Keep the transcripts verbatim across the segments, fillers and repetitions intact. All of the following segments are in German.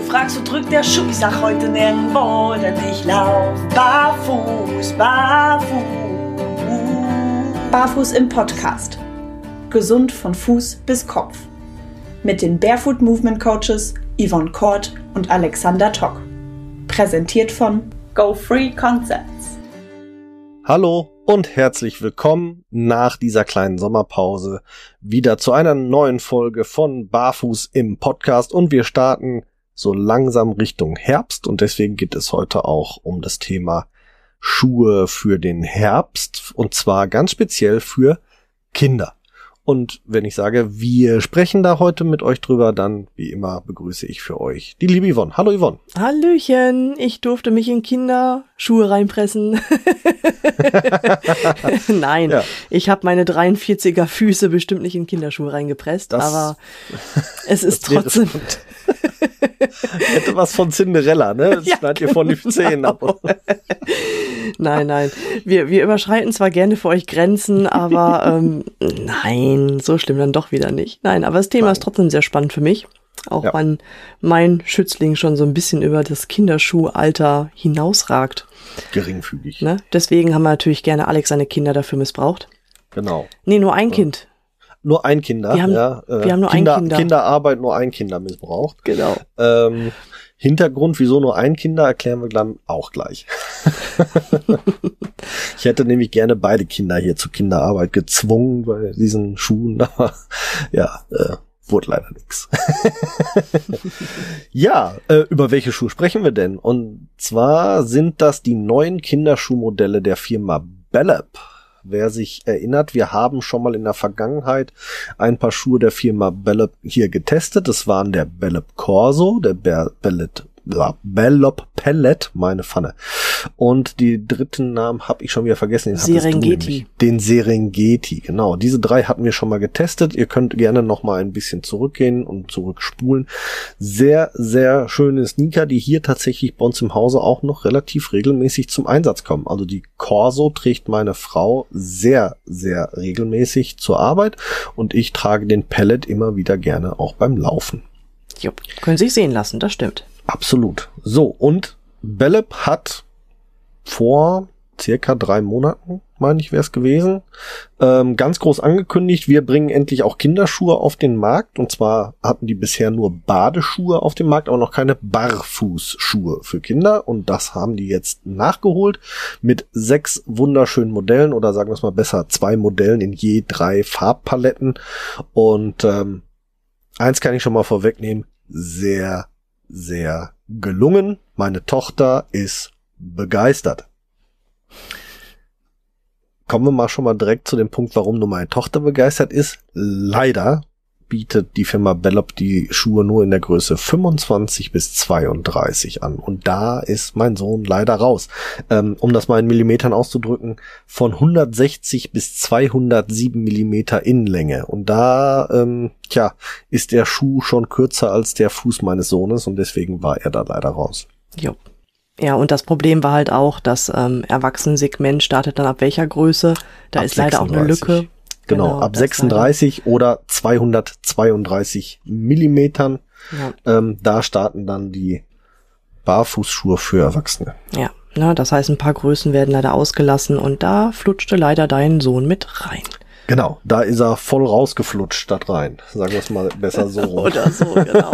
fragst, wo drückt der Schuh? Ich sag heute nirgendwo, denn ich lauf barfuß, barfuß. Barfuß im Podcast. Gesund von Fuß bis Kopf. Mit den Barefoot Movement Coaches Yvonne Kort und Alexander Tock. Präsentiert von Go Free Concepts. Hallo und herzlich willkommen nach dieser kleinen Sommerpause wieder zu einer neuen Folge von Barfuß im Podcast, und wir starten so langsam Richtung Herbst, und deswegen geht es heute auch um das Thema Schuhe für den Herbst, und zwar ganz speziell für Kinder. Und wenn ich sage, wir sprechen da heute mit euch drüber, dann wie immer begrüße ich für euch die liebe Yvonne. Hallo Yvonne. Hallöchen, ich durfte mich in Kinderschuhe reinpressen. Nein, ja. Ich habe meine dreiundvierziger Füße bestimmt nicht in Kinderschuhe reingepresst, das, aber es ist trotzdem... Hätte was von Cinderella, ne? Das ja, schneidet ihr von den Zähnen ab. Nein, nein. Wir, wir überschreiten zwar gerne für euch Grenzen, aber ähm, nein, so schlimm dann doch wieder nicht. Nein, aber das Thema nein. ist trotzdem sehr spannend für mich. Auch ja. wenn mein Schützling schon so ein bisschen über das Kinderschuhalter hinausragt. Geringfügig. Ne? Deswegen haben wir natürlich gerne Alex seine Kinder dafür missbraucht. Genau. Nee, nur ein ja. Kind. Nur ein Kinder, wir haben, ja. Äh, wir haben nur Kinder, ein Kinder. Kinderarbeit, nur ein Kinder missbraucht. Genau. Ähm, Hintergrund, wieso nur ein Kinder, erklären wir dann auch gleich. Ich hätte nämlich gerne beide Kinder hier zur Kinderarbeit gezwungen bei diesen Schuhen, aber ja, äh, wurde leider nichts. Ja, äh, über welche Schuhe sprechen wir denn? Und zwar sind das die neuen Kinderschuhmodelle der Firma Bellop. Wer sich erinnert, wir haben schon mal in der Vergangenheit ein paar Schuhe der Firma Bellop hier getestet. Das waren der Bellop Corso, der Bellop, Bellop Pellet, meine Pfanne. Und die dritten Namen habe ich schon wieder vergessen. Den Serengeti. Den Serengeti, genau. Diese drei hatten wir schon mal getestet. Ihr könnt gerne noch mal ein bisschen zurückgehen und zurückspulen. Sehr, sehr schöne Sneaker, die hier tatsächlich bei uns im Hause auch noch relativ regelmäßig zum Einsatz kommen. Also die Corso trägt meine Frau sehr, sehr regelmäßig zur Arbeit, und ich trage den Pellet immer wieder gerne auch beim Laufen. Jo, können sich sehen lassen, das stimmt. Absolut. So, und Bellop hat vor circa drei Monaten, meine ich, wäre es gewesen, ähm, ganz groß angekündigt, wir bringen endlich auch Kinderschuhe auf den Markt. Und zwar hatten die bisher nur Badeschuhe auf dem Markt, aber noch keine Barfußschuhe für Kinder. Und das haben die jetzt nachgeholt mit sechs wunderschönen Modellen, oder sagen wir es mal besser, zwei Modellen in je drei Farbpaletten. Und ähm, eins kann ich schon mal vorwegnehmen, sehr sehr gelungen. Meine Tochter ist begeistert. Kommen wir mal schon mal direkt zu dem Punkt, warum nur meine Tochter begeistert ist. Leider bietet die Firma Bellop die Schuhe nur in der Größe fünfundzwanzig bis zweiunddreißig an. Und da ist mein Sohn leider raus. Ähm, um das mal in Millimetern auszudrücken, von hundertsechzig bis zweihundertsieben Millimeter Innenlänge. Und da, ähm, tja, ist der Schuh schon kürzer als der Fuß meines Sohnes, und deswegen war er da leider raus. Jo. Ja, und das Problem war halt auch, das ähm, Erwachsenensegment startet dann ab welcher Größe? Da ab ist leider auch eine Lücke. Genau, genau, ab sechsunddreißig oder zweihundertzweiunddreißig Millimetern. Ja. Ähm, da starten dann die Barfußschuhe für Erwachsene. Ja, na, das heißt, ein paar Größen werden leider ausgelassen, und da flutschte leider dein Sohn mit rein. Genau, da ist er voll rausgeflutscht da rein. Sagen wir es mal besser so. Oder so, genau.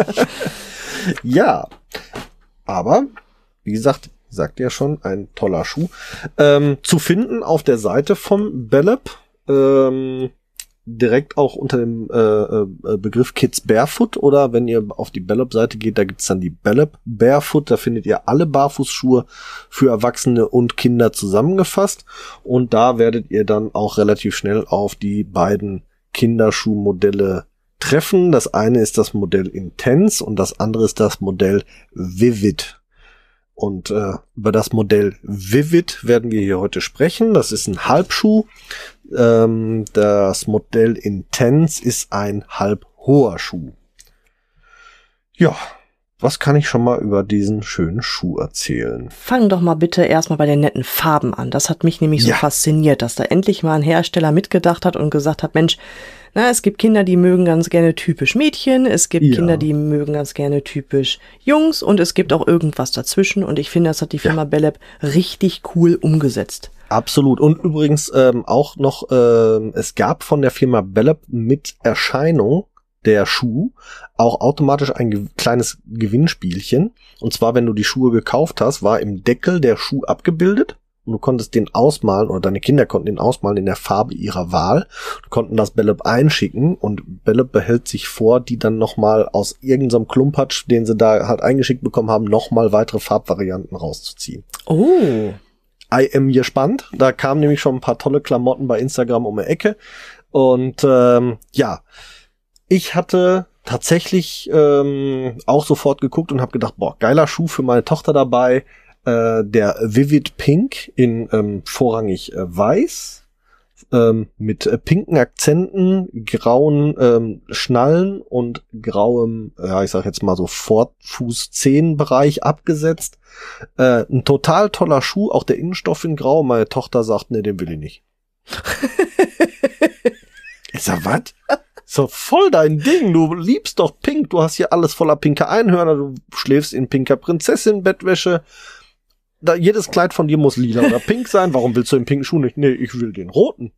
Ja, aber wie gesagt, sagt ja schon, ein toller Schuh. Ähm, zu finden auf der Seite vom Bellop. Ähm, direkt auch unter dem äh, äh, Begriff Kids Barefoot, oder wenn ihr auf die Bellop-Seite geht, da gibt's dann die Bellop Barefoot, da findet ihr alle Barfußschuhe für Erwachsene und Kinder zusammengefasst, und da werdet ihr dann auch relativ schnell auf die beiden Kinderschuhmodelle treffen. Das eine ist das Modell Intense und das andere ist das Modell Vivid. Und äh, über das Modell Vivid werden wir hier heute sprechen. Das ist ein Halbschuh. Ähm, das Modell Intense ist ein halbhoher Schuh. Ja, was kann ich schon mal über diesen schönen Schuh erzählen? Fang doch mal bitte erstmal bei den netten Farben an. Das hat mich nämlich so ja. fasziniert, dass da endlich mal ein Hersteller mitgedacht hat und gesagt hat, Mensch, Na, es gibt Kinder, die mögen ganz gerne typisch Mädchen, es gibt Ja. Kinder, die mögen ganz gerne typisch Jungs und es gibt auch irgendwas dazwischen und ich finde, das hat die Firma Ja. Bellab richtig cool umgesetzt. Absolut. Und übrigens ähm, auch noch, ähm, es gab von der Firma Bellab mit Erscheinung der Schuh auch automatisch ein ge- kleines Gewinnspielchen. Und zwar, wenn du die Schuhe gekauft hast, war im Deckel der Schuh abgebildet und du konntest den ausmalen oder deine Kinder konnten den ausmalen in der Farbe ihrer Wahl. Du konnten das Bellab einschicken und Bellab behält sich vor, die dann nochmal aus irgendeinem Klumpatsch, den sie da halt eingeschickt bekommen haben, nochmal weitere Farbvarianten rauszuziehen. Oh. I am gespannt. Da kamen nämlich schon ein paar tolle Klamotten bei Instagram um die Ecke. Und ähm, ja, ich hatte tatsächlich ähm, auch sofort geguckt und habe gedacht, boah, geiler Schuh für meine Tochter dabei. Äh, der Vivid Pink in ähm, vorrangig äh, weiß, ähm, mit äh, pinken Akzenten, grauen ähm, Schnallen und grauem, ja, ich sag jetzt mal so Vorfuß-Zehenbereich abgesetzt. Äh, ein total toller Schuh, auch der Innenstoff in grau. Meine Tochter sagt, nee, den will ich nicht. Ich sag, was? So voll dein Ding, du liebst doch Pink, du hast hier alles voller pinker Einhörner, du schläfst in pinker Prinzessin-Bettwäsche. Da, jedes Kleid von dir muss lila oder pink sein. Warum willst du den pinken Schuh nicht? Nee, ich will den roten.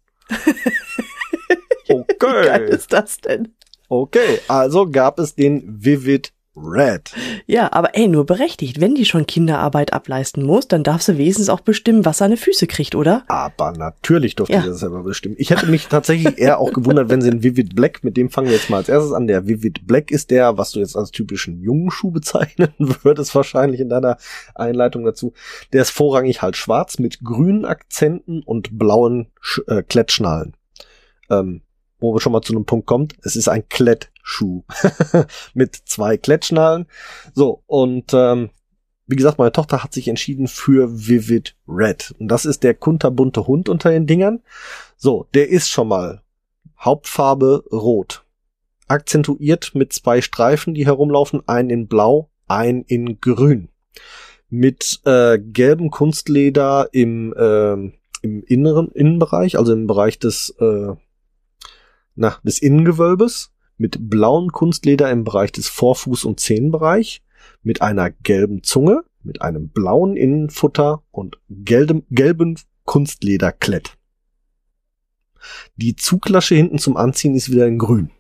Okay. Wie geil ist das denn? Okay, also gab es den Vivid Red. Ja, aber ey, nur berechtigt. Wenn die schon Kinderarbeit ableisten muss, dann darf sie wenigstens auch bestimmen, was seine Füße kriegt, oder? Aber natürlich durfte Ja. sie das selber bestimmen. Ich hätte mich tatsächlich eher auch gewundert, wenn sie einen Vivid Black, mit dem fangen wir jetzt mal als erstes an. Der Vivid Black ist der, was du jetzt als typischen Jungenschuh bezeichnen würdest, wahrscheinlich in deiner Einleitung dazu. Der ist vorrangig halt schwarz mit grünen Akzenten und blauen Sch äh, Klettschnallen. Ähm, wo wir schon mal zu einem Punkt kommt, es ist ein Klettschuh mit zwei Klettschnallen. So, und ähm, wie gesagt, meine Tochter hat sich entschieden für Vivid Red. Und das ist der kunterbunte Hund unter den Dingern. So, der ist schon mal Hauptfarbe rot. Akzentuiert mit zwei Streifen, die herumlaufen. Einen in blau, einen in grün. Mit äh, gelbem Kunstleder im, äh, im inneren Innenbereich, also im Bereich des äh, na, des Innengewölbes, mit blauem Kunstleder im Bereich des Vorfuß- und Zehenbereich, mit einer gelben Zunge, mit einem blauen Innenfutter und gelbem, gelben Kunstlederklett. Die Zuglasche hinten zum Anziehen ist wieder in grün.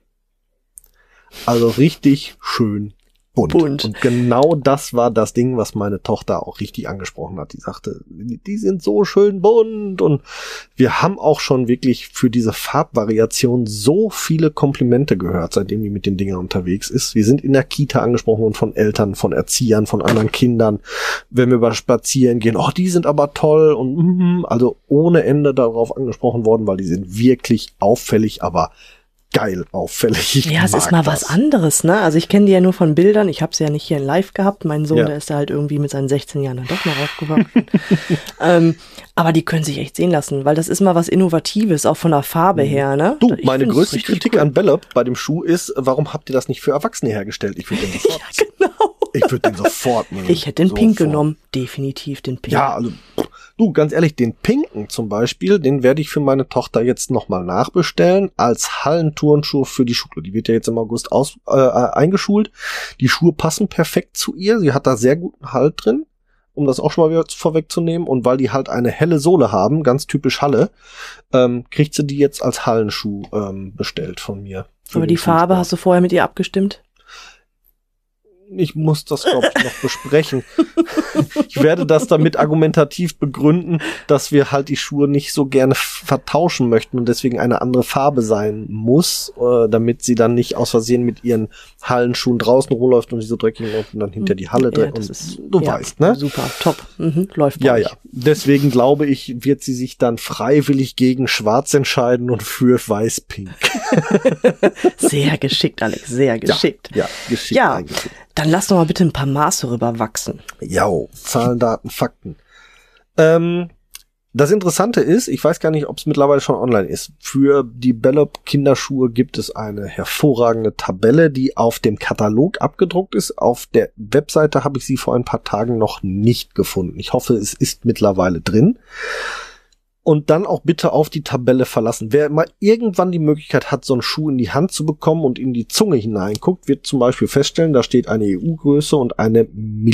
Also richtig schön bunt. Bunt. Und genau das war das Ding, was meine Tochter auch richtig angesprochen hat. Die sagte, die sind so schön bunt und wir haben auch schon wirklich für diese Farbvariation so viele Komplimente gehört, seitdem die mit den Dingern unterwegs ist. Wir sind in der Kita angesprochen worden von Eltern, von Erziehern, von anderen Kindern. Wenn wir über Spazieren gehen, oh, die sind aber toll und mm, also ohne Ende darauf angesprochen worden, weil die sind wirklich auffällig, aber geil auffällig. Ich Ja, es mag ist mal das. was anderes, ne? Also ich kenne die ja nur von Bildern. Ich habe sie ja nicht hier in live gehabt. Mein Sohn, Ja. der ist ja halt irgendwie mit seinen sechzehn Jahren dann doch noch aufgewachsen. ähm, aber die können sich echt sehen lassen, weil das ist mal was Innovatives, auch von der Farbe her, ne? Du, Ich meine find's größte richtig Kritik cool. an Bellab bei dem Schuh ist, warum habt ihr das nicht für Erwachsene hergestellt? Ich würde den sofort, Ja, genau. ich würde den sofort nehmen. Ich hätte den Pink Sofort. genommen. Definitiv den Pink. Ja, also, pff, du, ganz ehrlich, den Pinken zum Beispiel, den werde ich für meine Tochter jetzt nochmal nachbestellen als Hallenturnschuh für die Schule. Die wird ja jetzt im August aus, äh, eingeschult. Die Schuhe passen perfekt zu ihr. Sie hat da sehr guten Halt drin, um das auch schon mal wieder vorwegzunehmen. Und weil die halt eine helle Sohle haben, ganz typisch Halle, ähm, kriegt sie die jetzt als Hallenschuh ähm, bestellt von mir. für Aber den die Farbe Schulsport. hast du vorher mit ihr abgestimmt? Ich muss das, glaube ich, noch besprechen. Ich werde das damit argumentativ begründen, dass wir halt die Schuhe nicht so gerne vertauschen möchten und deswegen eine andere Farbe sein muss, äh, damit sie dann nicht aus Versehen mit ihren Hallenschuhen draußen rumläuft und die so dreckig läuft und dann hinter die Halle Ja, dreht. das Und ist, du ja, weißt, ne? Super, top. Mhm, läuft bei Ja, euch. ja. Deswegen glaube ich, wird sie sich dann freiwillig gegen Schwarz entscheiden und für Weiß-Pink. Sehr geschickt, Alex, sehr geschickt. Ja, geschickt Ja, eingeführt. dann lass doch mal bitte ein paar Maße rüber wachsen. Ja, Zahlen, Daten, Fakten. Ähm, das Interessante ist, ich weiß gar nicht, ob es mittlerweile schon online ist. Für die Bellab Kinderschuhe gibt es eine hervorragende Tabelle, die auf dem Katalog abgedruckt ist. Auf der Webseite habe ich sie vor ein paar Tagen noch nicht gefunden. Ich hoffe, es ist mittlerweile drin. Und dann auch bitte auf die Tabelle verlassen. Wer mal irgendwann die Möglichkeit hat, so einen Schuh in die Hand zu bekommen und in die Zunge hineinguckt, wird zum Beispiel feststellen, da steht eine E U-Größe und eine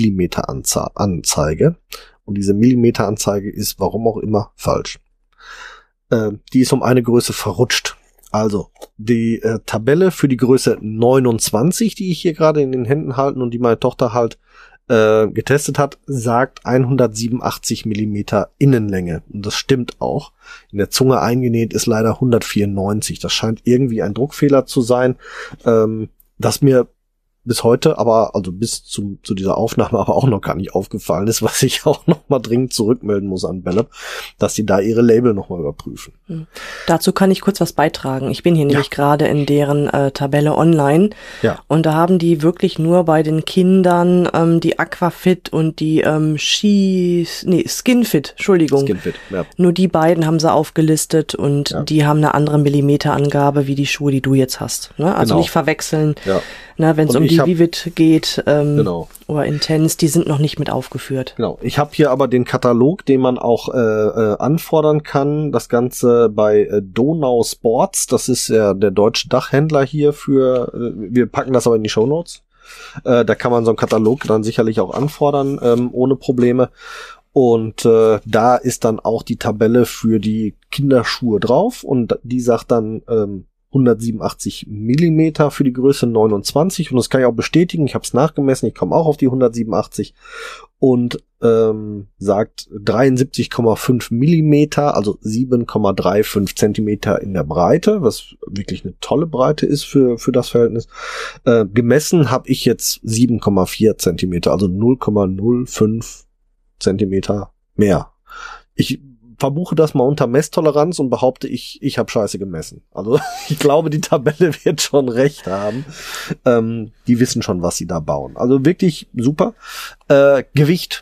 Millimeteranzeige. Und diese Millimeteranzeige ist, warum auch immer, falsch. Äh, die ist um eine Größe verrutscht. Also die äh, Tabelle für die Größe neunundzwanzig, die ich hier gerade in den Händen halte und die meine Tochter halt äh, getestet hat, sagt hundertsiebenundachtzig Millimeter Innenlänge. Und das stimmt auch. In der Zunge eingenäht ist leider hundertvierundneunzig. Das scheint irgendwie ein Druckfehler zu sein, ähm, das mir bis heute, aber also bis zu, zu dieser Aufnahme aber auch noch gar nicht aufgefallen ist, was ich auch noch mal dringend zurückmelden muss an Bellep, dass die da ihre Label noch mal überprüfen. Hm. Dazu kann ich kurz was beitragen. Ich bin hier ja. nämlich gerade in deren äh, Tabelle online ja. und da haben die wirklich nur bei den Kindern ähm, die Aquafit und die ähm, Ski, nee, Skinfit, Entschuldigung. Skinfit, ja. Nur die beiden haben sie aufgelistet und ja. die haben eine andere Millimeterangabe wie die Schuhe, die du jetzt hast. Ne? Also genau. nicht verwechseln. Ja. Na, wenn es um die Vivid geht ähm, genau. oder Intense, die sind noch nicht mit aufgeführt. Genau. Ich habe hier aber den Katalog, den man auch äh, äh, anfordern kann. Das Ganze bei äh, Donau Sports. Das ist ja der deutsche Dachhändler hier für. Äh, wir packen das aber in die Shownotes. Äh, da kann man so einen Katalog dann sicherlich auch anfordern ähm, ohne Probleme. Und äh, da ist dann auch die Tabelle für die Kinderschuhe drauf und die sagt dann ähm, hundertsiebenundachtzig Millimeter für die Größe neunundzwanzig und das kann ich auch bestätigen, ich habe es nachgemessen, ich komme auch auf die hundertsiebenundachtzig und ähm, sagt dreiundsiebzig Komma fünf Millimeter, also sieben Komma fünfunddreißig Zentimeter in der Breite, was wirklich eine tolle Breite ist für für das Verhältnis. Äh, gemessen habe ich jetzt sieben Komma vier Zentimeter, also null Komma null fünf Zentimeter mehr. Ich verbuche das mal unter Messtoleranz und behaupte, ich ich habe Scheiße gemessen. Also ich glaube, die Tabelle wird schon recht haben. Ähm, die wissen schon, was sie da bauen. Also wirklich super. Äh, Gewicht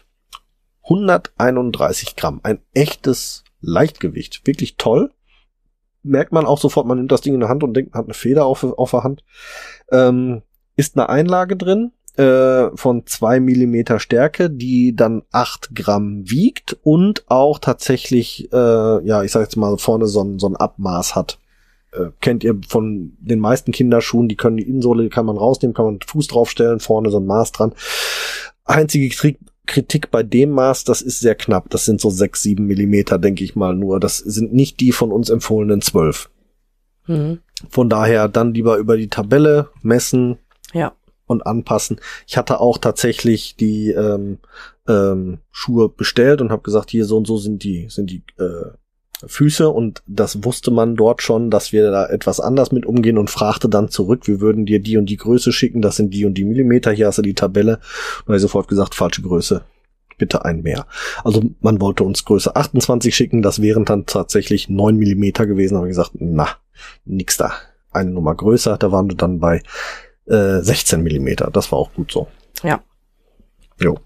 hunderteinunddreißig Gramm. Ein echtes Leichtgewicht. Wirklich toll. Merkt man auch sofort, man nimmt das Ding in der Hand und denkt, man hat eine Feder auf, auf der Hand. Ähm, ist eine Einlage drin von zwei Millimeter Stärke, die dann acht Gramm wiegt und auch tatsächlich, äh, ja, ich sag jetzt mal, vorne so ein, so ein Abmaß hat. Äh, kennt ihr von den meisten Kinderschuhen, die können die Innensohle, die kann man rausnehmen, kann man den Fuß draufstellen, vorne so ein Maß dran. Einzige Kritik, Kritik bei dem Maß, das ist sehr knapp. Das sind so sechs, sieben Millimeter, denke ich mal nur. Das sind nicht die von uns empfohlenen zwölf. Mhm. Von daher dann lieber über die Tabelle messen. Ja. Und anpassen. Ich hatte auch tatsächlich die ähm, ähm, Schuhe bestellt und habe gesagt, hier so und so sind die sind die äh, Füße und das wusste man dort schon, dass wir da etwas anders mit umgehen und fragte dann zurück, wir würden dir die und die Größe schicken, das sind die und die Millimeter, hier hast du die Tabelle. Und habe ich sofort gesagt, falsche Größe, bitte ein mehr. Also man wollte uns Größe achtundzwanzig schicken, das wären dann tatsächlich neun Millimeter gewesen, habe ich gesagt, na, nix da. Eine Nummer größer, da waren wir dann bei Äh, sechzehn Millimeter, das war auch gut so. Ja. Jo.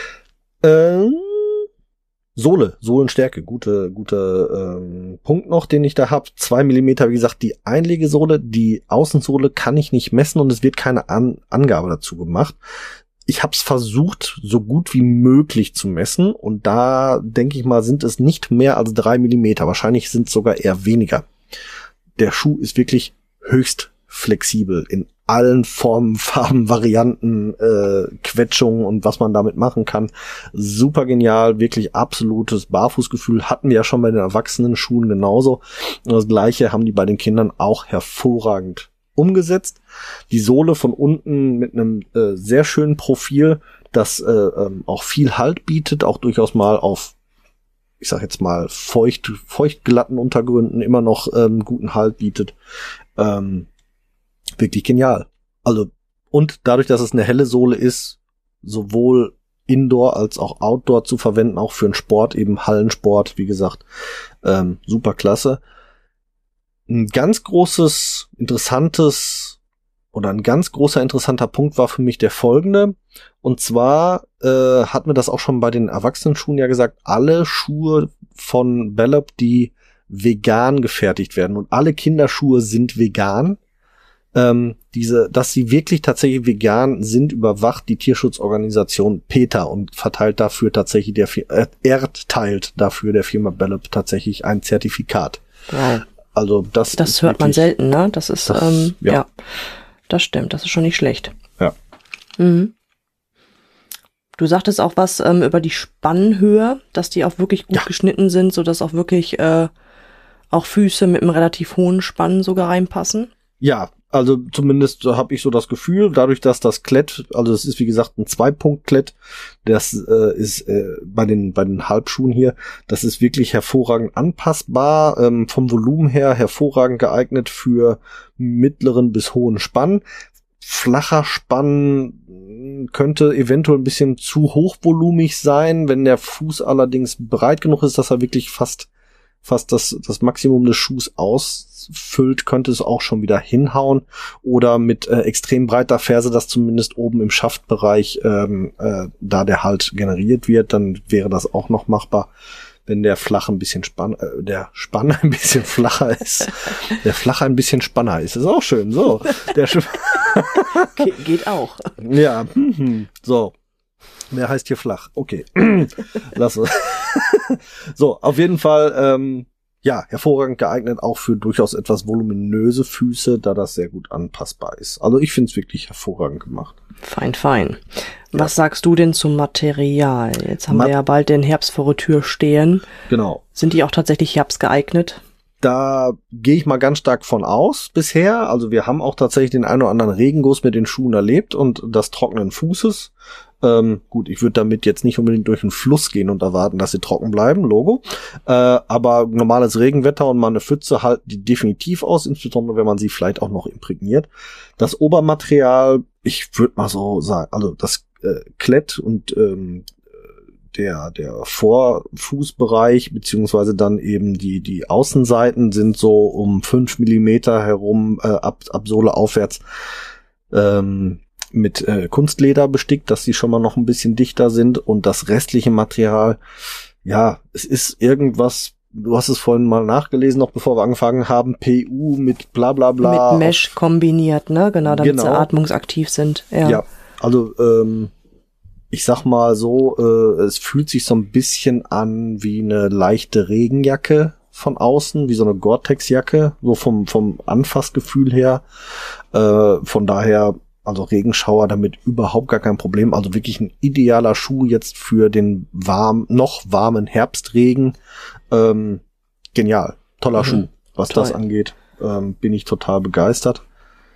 Ähm, Sohle, Sohlenstärke, gute, gute ähm, Punkt noch, den ich da habe. Zwei Millimeter, wie gesagt, die Einlegesohle, die Außensohle kann ich nicht messen und es wird keine An- Angabe dazu gemacht. Ich habe es versucht, so gut wie möglich zu messen und da, denke ich mal, sind es nicht mehr als drei Millimeter. Wahrscheinlich sind es sogar eher weniger. Der Schuh ist wirklich höchst flexibel in allen Formen, Farben, Varianten, äh, Quetschungen und was man damit machen kann. Super genial, wirklich absolutes Barfußgefühl. Hatten wir ja schon bei den erwachsenen Schuhen genauso. Und das Gleiche haben die bei den Kindern auch hervorragend umgesetzt. Die Sohle von unten mit einem äh, sehr schönen Profil, das äh, ähm, auch viel Halt bietet, auch durchaus mal auf, ich sag jetzt mal, feucht, feuchtglatten Untergründen immer noch ähm, guten Halt bietet. Ähm, Wirklich genial. Also, und dadurch, dass es eine helle Sohle ist, sowohl Indoor als auch Outdoor zu verwenden, auch für den Sport, eben Hallensport, wie gesagt, ähm, super klasse. Ein ganz großes, interessantes oder ein ganz großer interessanter Punkt war für mich der folgende. Und zwar äh, hat mir das auch schon bei den Erwachsenenschuhen ja gesagt, alle Schuhe von Bellep, die vegan gefertigt werden und alle Kinderschuhe sind vegan, ähm, diese, dass sie wirklich tatsächlich vegan sind, überwacht die Tierschutzorganisation PETA und verteilt dafür tatsächlich der äh, erteilt dafür der Firma Bellop tatsächlich ein Zertifikat. Wow. Also das das hört wirklich, man selten, ne? Das ist das, ähm, ja. ja, das stimmt. Das ist schon nicht schlecht. Ja. Mhm. Du sagtest auch was ähm, über die Spannhöhe, dass die auch wirklich gut ja. geschnitten sind, so dass auch wirklich äh, auch Füße mit einem relativ hohen Spann sogar reinpassen. Ja, also zumindest habe ich so das Gefühl, dadurch, dass das Klett, also es ist wie gesagt ein Zwei-Punkt-Klett, das äh, ist äh, bei den bei den Halbschuhen hier, das ist wirklich hervorragend anpassbar, ähm, vom Volumen her hervorragend geeignet für mittleren bis hohen Spann. Flacher Spann könnte eventuell ein bisschen zu hochvolumig sein, wenn der Fuß allerdings breit genug ist, dass er wirklich fast fast das das Maximum des Schuhs ausfüllt, könnte es auch schon wieder hinhauen. Oder mit äh, extrem breiter Ferse, dass zumindest oben im Schaftbereich ähm, äh, da der Halt generiert wird, dann wäre das auch noch machbar. Wenn der flach ein bisschen spann, äh, der Spann ein bisschen flacher ist, der flache ein bisschen spanner ist, ist auch schön. So, der Sch- Ge- geht auch. Ja, so. Wer heißt hier flach? Okay, lass es. So, auf jeden Fall, ähm, ja, hervorragend geeignet, auch für durchaus etwas voluminöse Füße, da das sehr gut anpassbar ist. Also ich finde es wirklich hervorragend gemacht. Fein, fein. Was ja. sagst du denn zum Material? Jetzt haben Ma- wir ja bald den Herbst vor der Tür stehen. Genau. Sind die auch tatsächlich herbstgeeignet? Da gehe ich mal ganz stark von aus bisher. Also wir haben auch tatsächlich den einen oder anderen Regenguss mit den Schuhen erlebt und das trockenen Fußes. Ähm, gut, ich würde damit jetzt nicht unbedingt durch den Fluss gehen und erwarten, dass sie trocken bleiben, Logo. Äh, aber normales Regenwetter und mal eine Pfütze halten die definitiv aus, insbesondere wenn man sie vielleicht auch noch imprägniert. Das Obermaterial, ich würde mal so sagen, also das äh, Klett und ähm, der der Vorfußbereich beziehungsweise dann eben die die Außenseiten sind so um fünf Millimeter herum äh, ab, ab Sohle aufwärts ähm, mit äh, Kunstleder bestickt, dass die schon mal noch ein bisschen dichter sind und das restliche Material, ja, es ist irgendwas, du hast es vorhin mal nachgelesen, noch bevor wir angefangen haben, P U mit bla bla bla. Mit Mesh kombiniert, ne? Genau, damit genau. sie atmungsaktiv sind. Ja, ja also ähm, ich sag mal so, äh, es fühlt sich so ein bisschen an wie eine leichte Regenjacke von außen, wie so eine Gore-Tex-Jacke, so vom vom Anfassgefühl her. Äh, von daher, also Regenschauer damit überhaupt gar kein Problem. Also wirklich ein idealer Schuh jetzt für den warm, noch warmen Herbstregen. Ähm, genial, toller mhm. Schuh, was Toll. das angeht. Ähm, bin ich total begeistert.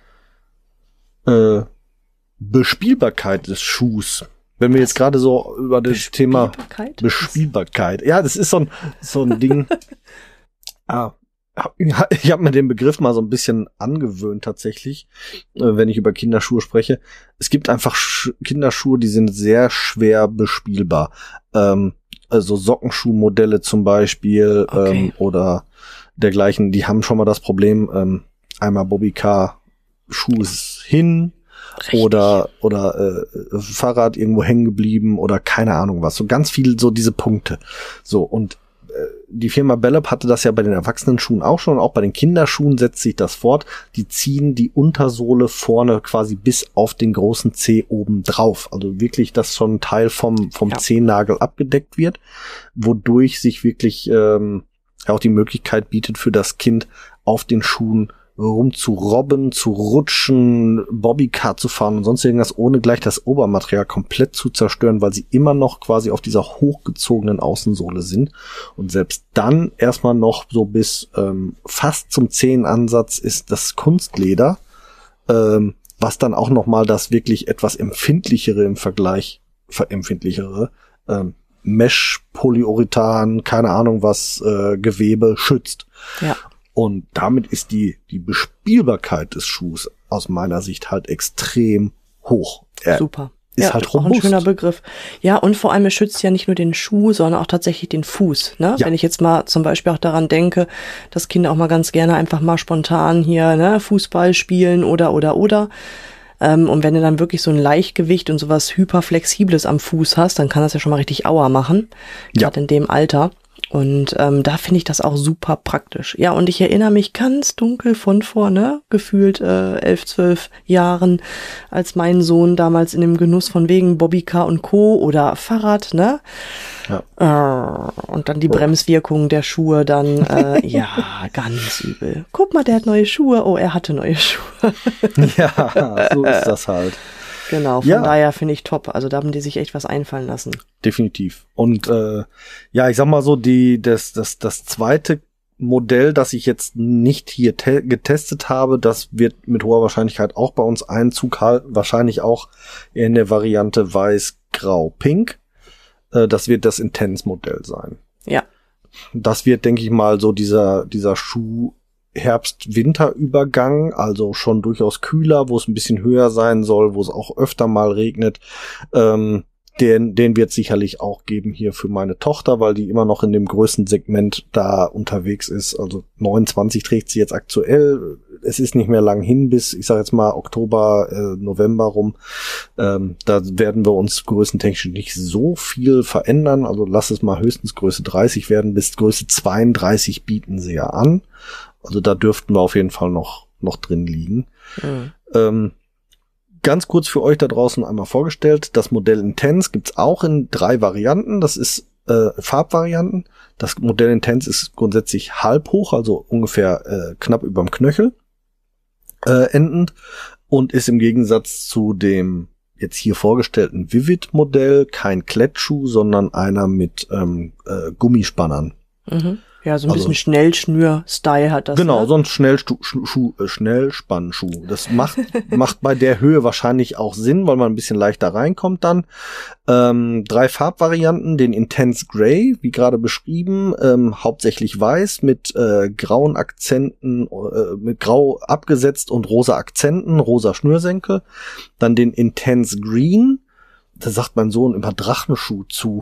Äh, Bespielbarkeit des Schuhs. Wenn wir jetzt gerade so über das Thema Bespielbarkeit. Ja, das ist so ein, so ein Ding. ah, ich habe mir den Begriff mal so ein bisschen angewöhnt tatsächlich, wenn ich über Kinderschuhe spreche. Es gibt einfach Sch- Kinderschuhe, die sind sehr schwer bespielbar. Ähm, also Sockenschuhmodelle zum Beispiel okay. ähm, oder dergleichen, die haben schon mal das Problem, ähm, einmal Bobby Car, Schuh ist hin, Richtig. oder oder äh, Fahrrad irgendwo hängen geblieben oder keine Ahnung was. So ganz viel so diese Punkte. So und die Firma Bellop hatte das ja bei den Erwachsenenschuhen auch schon, und auch bei den Kinderschuhen setzt sich das fort. Die ziehen die Untersohle vorne quasi bis auf den großen Zeh oben drauf. Also wirklich, dass schon ein Teil vom vom ja. Zehennagel abgedeckt wird, wodurch sich wirklich ähm, auch die Möglichkeit bietet für das Kind auf den Schuhen rumzurobben, zu rutschen, Bobbycar zu fahren und sonst irgendwas, ohne gleich das Obermaterial komplett zu zerstören, weil sie immer noch quasi auf dieser hochgezogenen Außensohle sind. Und selbst dann erstmal noch so bis ähm, fast zum Zehenansatz ist das Kunstleder, ähm, was dann auch nochmal das wirklich etwas empfindlichere im Vergleich, empfindlichere, ähm, Mesh, Polyurethan, keine Ahnung was, äh, Gewebe schützt. Ja. Und damit ist die, die Bespielbarkeit des Schuhs aus meiner Sicht halt extrem hoch. Er Super. Ist ja, halt auch ein schöner Begriff. Ja, und vor allem, er schützt ja nicht nur den Schuh, sondern auch tatsächlich den Fuß. Ne? Ja. Wenn ich jetzt mal zum Beispiel auch daran denke, dass Kinder auch mal ganz gerne einfach mal spontan hier ne, Fußball spielen oder, oder, oder. Ähm, und wenn du dann wirklich so ein Leichtgewicht und sowas Hyperflexibles am Fuß hast, dann kann das ja schon mal richtig Aua machen. Ja. Gerade in dem Alter. Und ähm, da finde ich das auch super praktisch. Ja, und ich erinnere mich ganz dunkel von vor, ne, gefühlt äh, elf, zwölf Jahren, als mein Sohn damals in dem Genuss von wegen Bobbycar und Co. oder Fahrrad, ne? Ja. Äh, und dann die Bremswirkung der Schuhe dann, äh, ja, ganz übel. Guck mal, der hat neue Schuhe. Oh, er hatte neue Schuhe. Ja, so ist das halt. Genau, von ja. daher finde ich top. Also da haben die sich echt was einfallen lassen. Definitiv. Und äh, ja, ich sag mal so, die das das das zweite Modell, das ich jetzt nicht hier te- getestet habe, das wird mit hoher Wahrscheinlichkeit auch bei uns Einzug halten. Wahrscheinlich auch in der Variante weiß, grau, pink. Äh, das wird das Intense-Modell sein. Ja. Das wird, denke ich mal, so dieser dieser Schuh Herbst-Winter-Übergang, also schon durchaus kühler, wo es ein bisschen höher sein soll, wo es auch öfter mal regnet. Ähm, den, den wird es sicherlich auch geben hier für meine Tochter, weil die immer noch in dem größten Segment da unterwegs ist. Also neunundzwanzig trägt sie jetzt aktuell. Es ist nicht mehr lang hin bis, ich sage jetzt mal, Oktober, äh, November rum. Ähm, da werden wir uns größentechnisch nicht so viel verändern. Also lass es mal höchstens Größe dreißig werden. Bis Größe zweiunddreißig bieten sie ja an. Also da dürften wir auf jeden Fall noch noch drin liegen. Mhm. Ähm, ganz kurz für euch da draußen einmal vorgestellt, das Modell Intense gibt's auch in drei Varianten. Das ist äh, Farbvarianten. Das Modell Intense ist grundsätzlich halb hoch, also ungefähr äh, knapp überm Knöchel äh, endend und ist im Gegensatz zu dem jetzt hier vorgestellten Vivid-Modell kein Klettschuh, sondern einer mit ähm, äh, Gummispannern. Mhm. Ja, so ein also, bisschen Schnellschnür-Style hat das. Genau, ne? so ein Schnellstu- Schu- Schuh, äh, Schnellspannschuh. Das macht macht bei der Höhe wahrscheinlich auch Sinn, weil man ein bisschen leichter reinkommt dann. Ähm, drei Farbvarianten, den Intense Grey, wie gerade beschrieben, ähm, hauptsächlich weiß mit äh, grauen Akzenten, äh, mit grau abgesetzt und rosa Akzenten, rosa Schnürsenkel. Dann den Intense Green, da sagt mein Sohn immer Drachenschuh zu.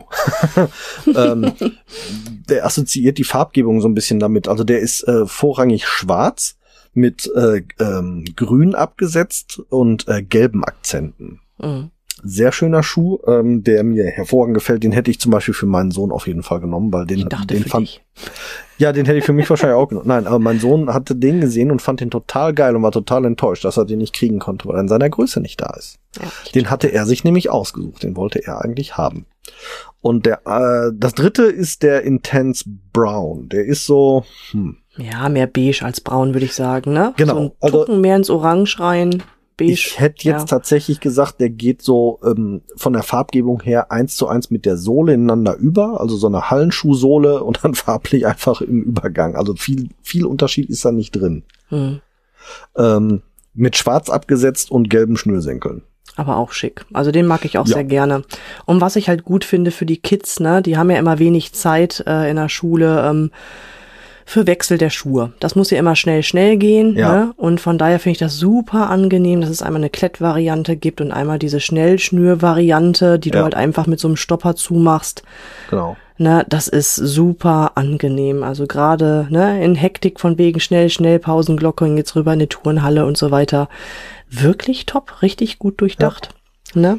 ähm, der assoziiert die Farbgebung so ein bisschen damit. Also der ist äh, vorrangig schwarz mit äh, ähm, grün abgesetzt und äh, gelben Akzenten. Mhm. Sehr schöner Schuh, ähm, der mir hervorragend gefällt. Den hätte ich zum Beispiel für meinen Sohn auf jeden Fall genommen, weil den, ich dachte den für fand. Dich. Ja, den hätte ich für mich wahrscheinlich auch genommen. Nein, aber mein Sohn hatte den gesehen und fand den total geil und war total enttäuscht, dass er den nicht kriegen konnte, weil er in seiner Größe nicht da ist. Ja, den hatte er sich nämlich ausgesucht. Den wollte er eigentlich haben. Und der, äh, das dritte ist der Intense Brown. Der ist so, hm. Ja, mehr beige als braun, würde ich sagen, ne? Genau. So ein Tucken also, mehr ins Orange rein. Beige. Ich hätte jetzt ja. tatsächlich gesagt, der geht so ähm, von der Farbgebung her eins zu eins mit der Sohle ineinander über, also so eine Hallenschuhsohle und dann farblich einfach im Übergang. Also viel viel Unterschied ist da nicht drin. Hm. Ähm, mit schwarz abgesetzt und gelben Schnürsenkeln. Aber auch schick. Also den mag ich auch ja. sehr gerne. Und was ich halt gut finde für die Kids, ne, die haben ja immer wenig Zeit äh, in der Schule, ähm, für Wechsel der Schuhe. Das muss ja immer schnell, schnell gehen. Ja. Ne? Und von daher finde ich das super angenehm, dass es einmal eine Klett-Variante gibt und einmal diese Schnellschnür-Variante, die ja. du halt einfach mit so einem Stopper zumachst. Genau. Ne, das ist super angenehm. Also gerade ne, in Hektik von wegen schnell, schnell, Pausenglocke und jetzt rüber in die Turnhalle und so weiter. Wirklich top, richtig gut durchdacht. Ja. Ne?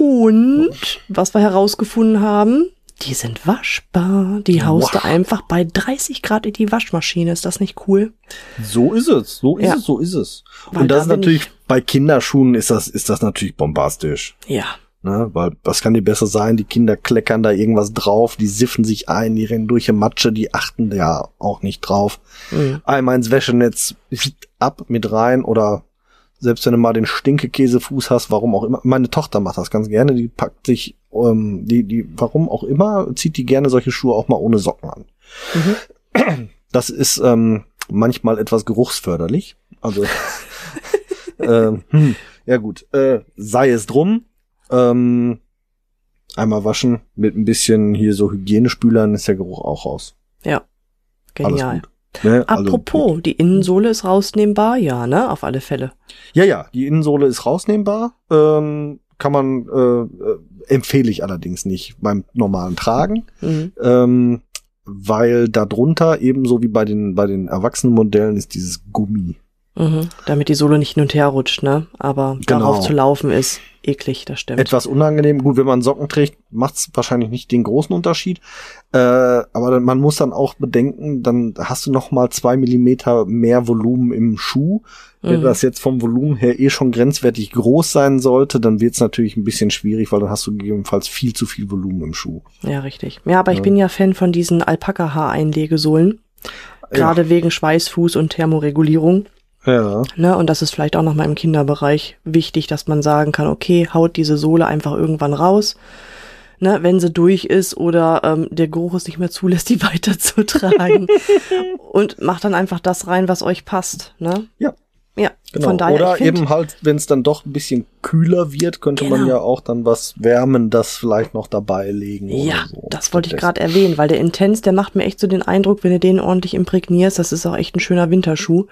Und was wir herausgefunden haben, die sind waschbar. Die haust du wow. einfach bei dreißig Grad in die Waschmaschine. Ist das nicht cool? So ist es. So ist ja. es. So ist es. Weil und das da ist natürlich, bei Kinderschuhen ist das, ist das natürlich bombastisch. Ja. Ne? Weil, was kann dir besser sein? Die Kinder kleckern da irgendwas drauf, die siffen sich ein, die rennen durch die Matsche, die achten ja auch nicht drauf. Mhm. Einmal ins Wäschenetz, ab mit rein oder selbst wenn du mal den Stinkekäsefuß hast, warum auch immer. Meine Tochter macht das ganz gerne, die packt sich ähm, die, die, warum auch immer, zieht die gerne solche Schuhe auch mal ohne Socken an. Mhm. Das ist ähm, manchmal etwas geruchsförderlich. Also, äh, hm, ja gut, äh, sei es drum. Ähm, einmal waschen mit ein bisschen hier so Hygienespülern, ist der Geruch auch raus. Ja, genial. Alles gut. Ne? Apropos, also, die Innensohle ist rausnehmbar, ja, ne, auf alle Fälle. Ja, ja, die Innensohle ist rausnehmbar, ähm, kann man, äh, empfehle ich allerdings nicht beim normalen Tragen, mhm. ähm, weil da drunter ebenso wie bei den bei den Erwachsenenmodellen ist dieses Gummi. Mhm, damit die Sohle nicht hin und her rutscht, ne? Aber Genau. darauf zu laufen ist eklig, das stimmt. Etwas unangenehm. Gut, wenn man Socken trägt, macht es wahrscheinlich nicht den großen Unterschied. Äh, aber man muss dann auch bedenken, dann hast du noch mal zwei Millimeter mehr Volumen im Schuh. Mhm. Wenn das jetzt vom Volumen her eh schon grenzwertig groß sein sollte, dann wird es natürlich ein bisschen schwierig, weil dann hast du gegebenenfalls viel zu viel Volumen im Schuh. Ja, richtig. Ja, aber ich Ja. bin ja Fan von diesen Alpaka-Haar-Einlegesohlen. Gerade ja. wegen Schweißfuß und Thermoregulierung. Ja. Ne, und das ist vielleicht auch noch mal im Kinderbereich wichtig, dass man sagen kann, okay, haut diese Sohle einfach irgendwann raus, ne, wenn sie durch ist oder ähm, der Geruch es nicht mehr zulässt, die weiterzutragen. Und macht dann einfach das rein, was euch passt. Ne? Ja. Ja, genau. Von daher, oder ich find, eben halt, wenn es dann doch ein bisschen kühler wird, könnte genau. man ja auch dann was Wärmendes vielleicht noch dabei legen. Ja, oder so. das wollte ich gerade erwähnen, weil der Intens, der macht mir echt so den Eindruck, wenn du den ordentlich imprägnierst, das ist auch echt ein schöner Winterschuh.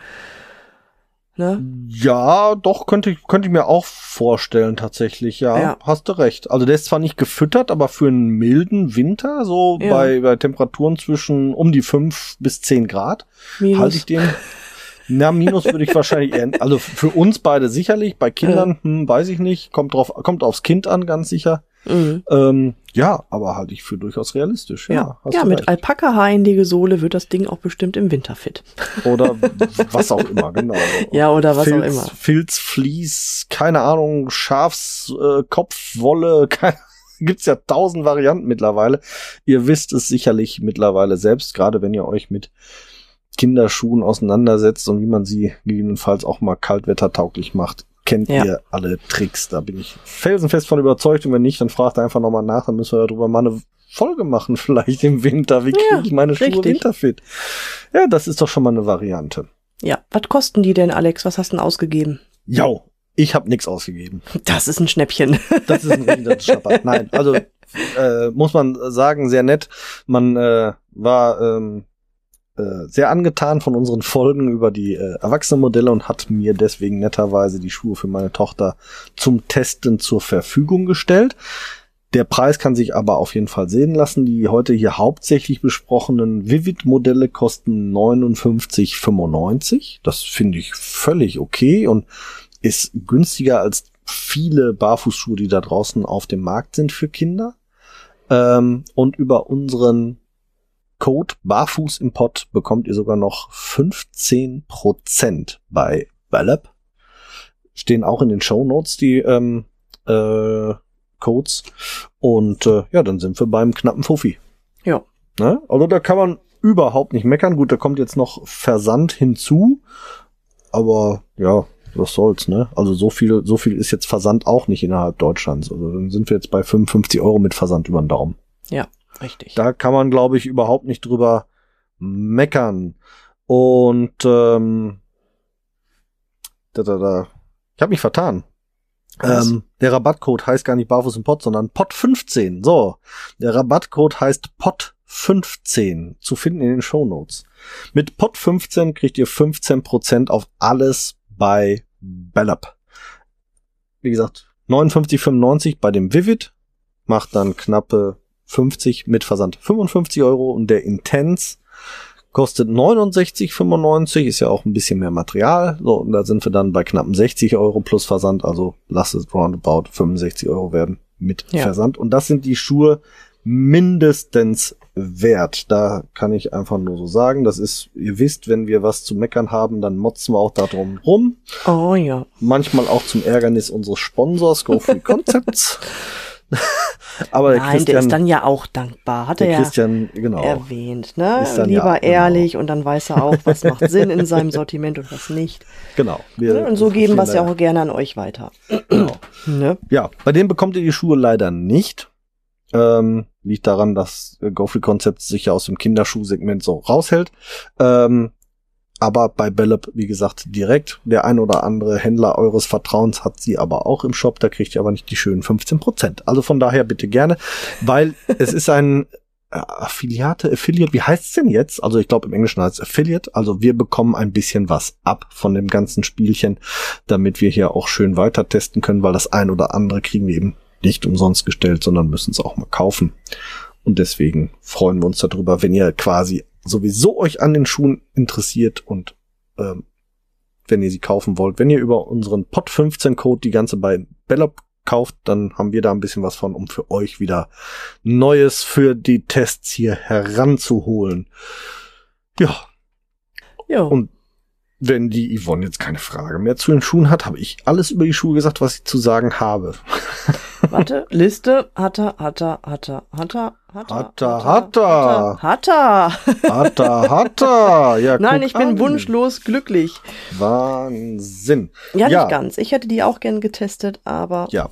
Ne? Ja, doch, könnte ich, könnte ich mir auch vorstellen, tatsächlich, ja, ja, hast du recht. Also der ist zwar nicht gefüttert, aber für einen milden Winter, so ja. bei, bei Temperaturen zwischen um die fünf bis zehn Grad, Minus. halte ich den. Na, Minus würde ich wahrscheinlich eher, also für uns beide sicherlich, bei Kindern, ja. hm, weiß ich nicht, kommt drauf, kommt aufs Kind an, ganz sicher. Mhm. Ähm, ja, aber halte ich für durchaus realistisch. Ja, ja, hast ja du mit recht. Alpaka-Haareinlegesohle wird das Ding auch bestimmt im Winter fit. Oder was auch immer, genau. Ja, oder was Filz, auch immer. Filz, Vlies, keine Ahnung, Schafs, äh, Kopfwolle, keine, gibt's ja tausend Varianten mittlerweile. Ihr wisst es sicherlich mittlerweile selbst, gerade wenn ihr euch mit Kinderschuhen auseinandersetzt und wie man sie gegebenenfalls auch mal kaltwettertauglich macht. Kennt ja. ihr alle Tricks, da bin ich felsenfest von überzeugt und wenn nicht, dann fragt einfach nochmal nach, dann müssen wir darüber mal eine Folge machen, vielleicht im Winter, wie kriege ja, ich meine Schuhe richtig. winterfit? Ja, das ist doch schon mal eine Variante. Ja, was kosten die denn, Alex? Was hast du denn ausgegeben? Jo, ich habe nichts ausgegeben. Das ist ein Schnäppchen. Das ist ein richtiger Schnapper. Nein, also äh, muss man sagen, sehr nett. Man äh, war ähm, äh, sehr angetan von unseren Folgen über die äh, Erwachsenenmodelle und hat mir deswegen netterweise die Schuhe für meine Tochter zum Testen zur Verfügung gestellt. Der Preis kann sich aber auf jeden Fall sehen lassen. Die heute hier hauptsächlich besprochenen Vivid-Modelle kosten neunundfünfzig fünfundneunzig. Das finde ich völlig okay und ist günstiger als viele Barfußschuhe, die da draußen auf dem Markt sind für Kinder. Ähm, und über unseren Code Barfuß im Pott bekommt ihr sogar noch fünfzehn Prozent bei Ballab. Stehen auch in den Shownotes die ähm, äh, Codes. Und äh, ja, dann sind wir beim knappen Fuffi. Ja. Ne? Also da kann man überhaupt nicht meckern. Gut, da kommt jetzt noch Versand hinzu. Aber ja, was soll's, ne? Also so viel, so viel ist jetzt Versand auch nicht innerhalb Deutschlands. Also dann sind wir jetzt bei fünfundfünfzig Euro mit Versand über den Daumen. Ja, richtig. Da kann man, glaube ich, überhaupt nicht drüber meckern. Und ähm, da, da, da. Ich habe mich vertan. Ähm, der Rabattcode heißt gar nicht Barfuß im Pott, sondern Pott fünfzehn. So, der Rabattcode heißt Pott fünfzehn, zu finden in den Shownotes. Mit Pott fünfzehn kriegt ihr fünfzehn Prozent auf alles bei Ballab. Wie gesagt, neunundfünfzig fünfundneunzig bei dem Vivid, macht dann knappe fünfzig mit Versand fünfundfünfzig Euro und der Intense kostet neunundsechzig fünfundneunzig, ist ja auch ein bisschen mehr Material. So, und da sind wir dann bei knappen sechzig Euro plus Versand, also lasst es roundabout fünfundsechzig Euro werden mit ja. Versand. Und das sind die Schuhe mindestens wert. Da kann ich einfach nur so sagen, das ist, ihr wisst, wenn wir was zu meckern haben, dann motzen wir auch da drum rum. Oh ja. Manchmal auch zum Ärgernis unseres Sponsors, Go Free Concepts. Aber der Nein, Christian, der ist dann ja auch dankbar, hat er ja Christian, genau, erwähnt, ne? Ist dann Lieber ja, genau. ehrlich und dann weiß er auch, was macht Sinn in seinem Sortiment und was nicht. Genau. Wir, und so geben wir es ja auch gerne an euch weiter. Genau. Ne? Ja, bei dem bekommt ihr die Schuhe leider nicht. Ähm, liegt daran, dass Go Free Concepts sich ja aus dem Kinderschuhsegment so raushält. Ähm, aber bei Ballab, wie gesagt, direkt. Der ein oder andere Händler eures Vertrauens hat sie aber auch im Shop. Da kriegt ihr aber nicht die schönen fünfzehn Prozent. Also von daher bitte gerne, weil es ist ein äh, Affiliate, Affiliate, wie heißt's denn jetzt? Also ich glaube im Englischen heißt es Affiliate. Also wir bekommen ein bisschen was ab von dem ganzen Spielchen, damit wir hier auch schön weiter testen können, weil das ein oder andere kriegen wir eben nicht umsonst gestellt, sondern müssen es auch mal kaufen. Und deswegen freuen wir uns darüber, wenn ihr quasi sowieso euch an den Schuhen interessiert und ähm, wenn ihr sie kaufen wollt. Wenn ihr über unseren Pod fünfzehn Code die ganze bei Bellop kauft, dann haben wir da ein bisschen was von, um für euch wieder Neues für die Tests hier heranzuholen. Ja. Jo. Und wenn die Yvonne jetzt keine Frage mehr zu den Schuhen hat, habe ich alles über die Schuhe gesagt, was ich zu sagen habe. Warte, Liste, hat er, hat er, hat er, hat er, hat er, Hat er, hat er. hat er. Hat er, hat er. Ja, Nein, guck ich bin an. wunschlos glücklich. Wahnsinn. Ja, Ja. nicht ganz. Ich hätte die auch gern getestet, aber Ja.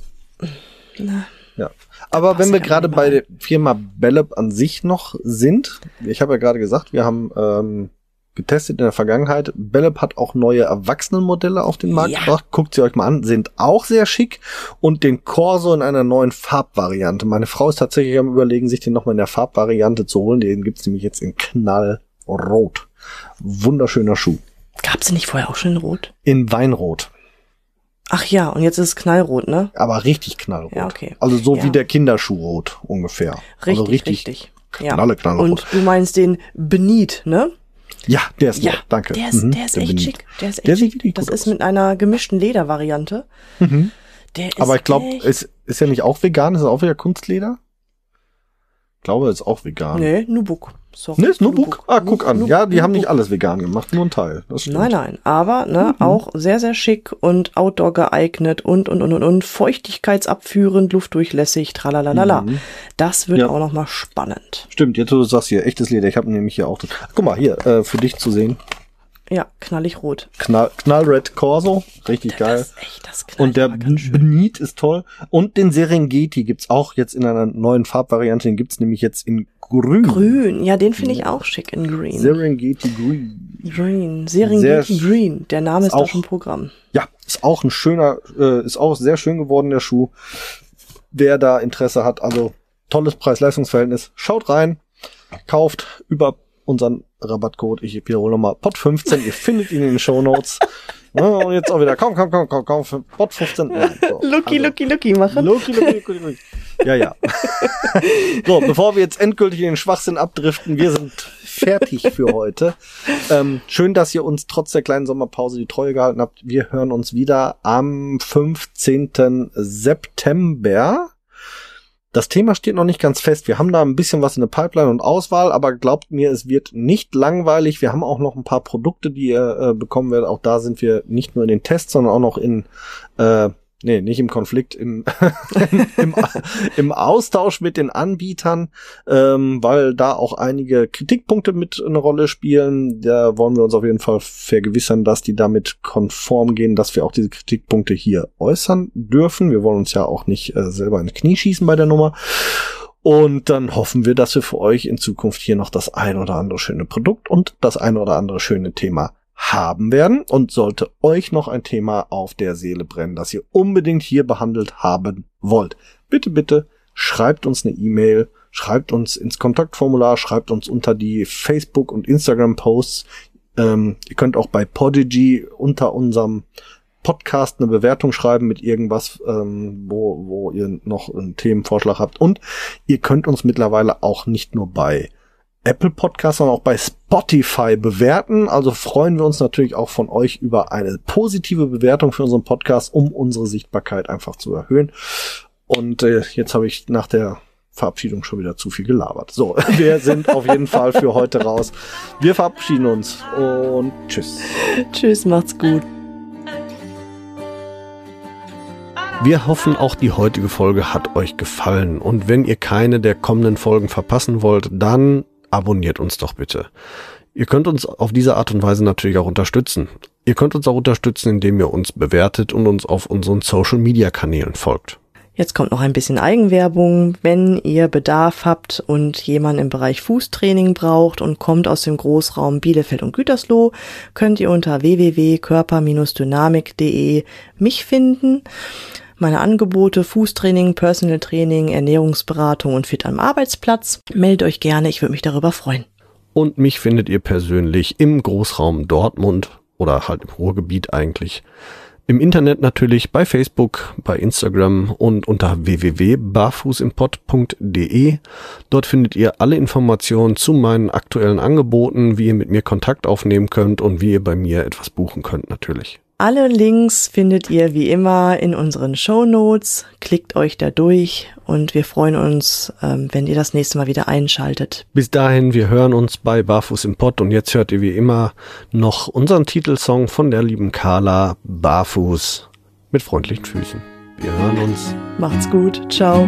na, Ja. Aber Passt wenn wir ja gerade nicht bei mal. der Firma Bellop an sich noch sind, ich habe ja gerade gesagt, wir haben ähm, getestet in der Vergangenheit. Bellop hat auch neue Erwachsenenmodelle auf den Markt Ja. gebracht. Guckt sie euch mal an, sind auch sehr schick. Und den Corso in einer neuen Farbvariante. Meine Frau ist tatsächlich am Überlegen, sich den nochmal in der Farbvariante zu holen. Den gibt's nämlich jetzt in Knallrot. Wunderschöner Schuh. gab's sie nicht vorher auch schon in Rot? In Weinrot. Ach ja, und jetzt ist es knallrot, ne? Aber richtig knallrot. Ja, okay. Also so Ja. wie der Kinderschuhrot ungefähr. Richtig, also richtig, richtig. Knalle, knallrot. Und du meinst den Benit, ne? Ja, der ist Ja, nett, danke. Der ist, Mhm, der ist der echt Benit. schick. Der ist echt Der sieht schick. wirklich Das gut ist aus. mit einer gemischten Ledervariante. Mhm. Der ist Aber ich glaube, echt- ist, ist ja nicht auch vegan? Ist es auch wieder Kunstleder? Ich glaube, ist auch vegan. Nee, Nubuk. Sorry. Ne, ist Nubuk? Ah, guck an. Nubuk, Ja, die haben nicht Nubuk. alles vegan gemacht, nur ein Teil. Das stimmt. Nein, nein, aber ne, Mhm. auch sehr, sehr schick und Outdoor geeignet und, und, und, und, und feuchtigkeitsabführend, luftdurchlässig, tralalala. Mhm. Das wird Ja. auch nochmal spannend. Stimmt, jetzt wo du sagst hier, echtes Leder. Ich habe nämlich hier auch das. Guck mal, hier, äh, für dich zu sehen. Ja, knallig rot. Knall, Knallred Corso. Richtig geil. Das ist echt, das knallt Und der aber ganz schön. Benit ist toll. Und den Serengeti gibt's auch jetzt in einer neuen Farbvariante. Den gibt's nämlich jetzt in grün. Grün, ja, den finde ich auch schick in Green. Serengeti Green. Green, Serengeti Sehr Green. Der Name ist auch- doch schon Programm. Ja, ist auch ein schöner, äh, ist auch sehr schön geworden, der Schuh. Wer da Interesse hat, also tolles Preis-Leistungs-Verhältnis, schaut rein, kauft über unseren Rabattcode, ich wiederhole nochmal, Pod fünfzehn, ihr findet ihn in den Shownotes. Ja, und jetzt auch wieder, komm, komm, komm, komm, komm, für Pod fünfzehn. Ja, so, Lucky, also, Lucky, Lucky machen. Lucky, Lucky, Lucky, Lucky. Ja, ja. So, bevor wir jetzt endgültig in den Schwachsinn abdriften, wir sind fertig für heute. Ähm, schön, dass ihr uns trotz der kleinen Sommerpause die Treue gehalten habt. Wir hören uns wieder am fünfzehnten September. Das Thema steht noch nicht ganz fest. Wir haben da ein bisschen was in der Pipeline und Auswahl, aber glaubt mir, es wird nicht langweilig. Wir haben auch noch ein paar Produkte, die ihr äh, bekommen werdet. Auch da sind wir nicht nur in den Tests, sondern auch noch in, äh, nee, nicht im Konflikt, im, im, im Austausch mit den Anbietern, ähm, weil da auch einige Kritikpunkte mit eine Rolle spielen. Da wollen wir uns auf jeden Fall vergewissern, dass die damit konform gehen, dass wir auch diese Kritikpunkte hier äußern dürfen. Wir wollen uns ja auch nicht äh, selber ins Knie schießen bei der Nummer. Und dann hoffen wir, dass wir für euch in Zukunft hier noch das ein oder andere schöne Produkt und das ein oder andere schöne Thema haben werden. Und sollte euch noch ein Thema auf der Seele brennen, das ihr unbedingt hier behandelt haben wollt, bitte, bitte schreibt uns eine E-Mail, schreibt uns ins Kontaktformular, schreibt uns unter die Facebook- und Instagram-Posts. Ähm, ihr könnt auch bei Podigy unter unserem Podcast eine Bewertung schreiben mit irgendwas, ähm, wo, wo ihr noch einen Themenvorschlag habt. Und ihr könnt uns mittlerweile auch nicht nur bei Apple Podcasts, sondern auch bei Spotify bewerten. Also freuen wir uns natürlich auch von euch über eine positive Bewertung für unseren Podcast, um unsere Sichtbarkeit einfach zu erhöhen. Und äh, jetzt habe ich nach der Verabschiedung schon wieder zu viel gelabert. So, wir sind auf jeden Fall für heute raus. Wir verabschieden uns und tschüss. Tschüss, macht's gut. Wir hoffen, auch die heutige Folge hat euch gefallen. Und wenn ihr keine der kommenden Folgen verpassen wollt, dann abonniert uns doch bitte. Ihr könnt uns auf diese Art und Weise natürlich auch unterstützen. Ihr könnt uns auch unterstützen, indem ihr uns bewertet und uns auf unseren Social-Media-Kanälen folgt. Jetzt kommt noch ein bisschen Eigenwerbung. Wenn ihr Bedarf habt und jemanden im Bereich Fußtraining braucht und kommt aus dem Großraum Bielefeld und Gütersloh, könnt ihr unter w w w punkt körper dynamik punkt de mich finden. Meine Angebote: Fußtraining, Personal Training, Ernährungsberatung und Fit am Arbeitsplatz. Meldet euch gerne, ich würde mich darüber freuen. Und mich findet ihr persönlich im Großraum Dortmund oder halt im Ruhrgebiet eigentlich Im Internet natürlich bei Facebook, bei Instagram und unter w w w punkt barfußimpott punkt d e. Dort findet ihr alle Informationen zu meinen aktuellen Angeboten, wie ihr mit mir Kontakt aufnehmen könnt und wie ihr bei mir etwas buchen könnt natürlich. Alle Links findet ihr wie immer in unseren Shownotes. Klickt euch da durch und wir freuen uns, ähm, wenn ihr das nächste Mal wieder einschaltet. Bis dahin, wir hören uns bei Barfuß im Pott und jetzt hört ihr wie immer noch unseren Titelsong von der lieben Carla, Barfuß mit freundlichen Füßen. Wir hören uns. Macht's gut. Ciao.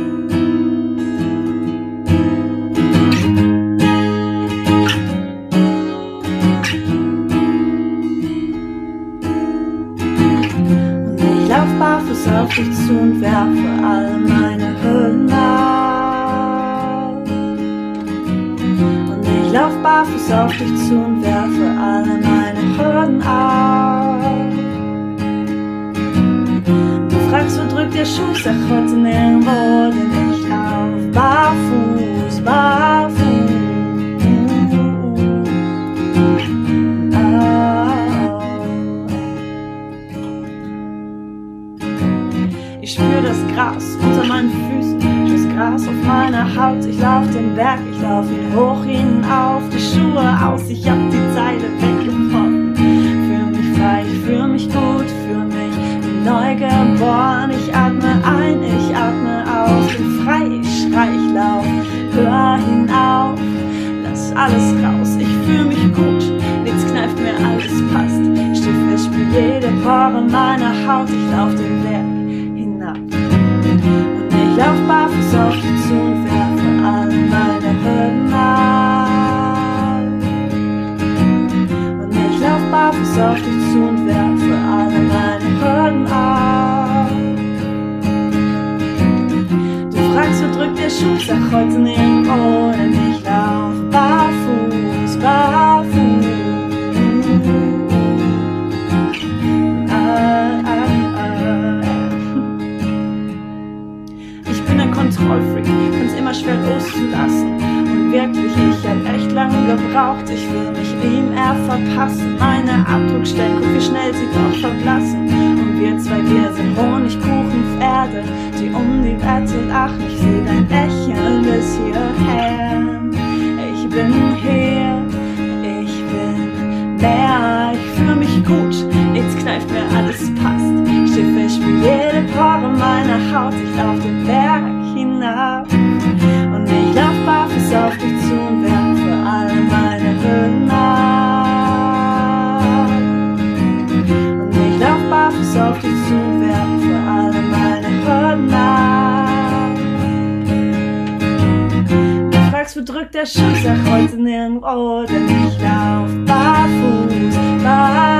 Barfuß auf dich zu und werfe all meine Hürden auf. Und ich lauf barfuß auf dich zu und werfe alle meine Hürden auf. Du fragst, wo drückt der Schuh, sag heute nirgendwo, denn ich lauf barfuß, barfuß. Ich spür das Gras unter meinen Füßen, das Gras auf meiner Haut. Ich lauf den Berg, ich lauf ihn hoch hinauf, die Schuhe aus, ich hab die Zeile weggeworfen. Fühl mich frei, ich fühl mich gut, fühl mich neu geboren. Ich atme ein, ich atme aus, bin frei, ich schrei, ich lauf, hör hinauf, lass alles raus. Ich fühl mich gut, nichts kneift mir, alles passt. Stift, ich spür jede Pore meiner Haut, ich lauf den Berg. Und ich lauf barfuß auf dich zu und werfe alle meine Hürden ab. Und ich lauf barfuß auf dich zu und werfe alle meine Hürden ab. Du fragst, wo drückt der Schuh, sag heute nirgendwo, denn ich lauf barfuß, barfuß. Kontrollfreak, find's immer schwer loszulassen. Und wirklich, ich hab echt lange gebraucht. Ich will mich ihm eher verpassen. Meine Abdruckstellen, guck wie schnell sie doch verblassen. Und wir zwei, wir sind Honigkuchenpferde, die um die Wette lachen. Ich seh dein Lächeln bis hierher. Ich bin hier, ich bin mehr. Ich fühl mich gut, nichts kneift mir, alles passt. Schiffe, ich spür jede Pore meiner Haut. Ich lauf den Berg hinab. Und ich lauf barfuß auf dich zu und werfe alle meine Hürden ab. Und ich lauf barfuß auf dich zu und werfe alle meine Hürden ab. Du fragst, wo drückt der Schuh, sag heute nirgendwo, denn ich lauf barfuß, barfuß.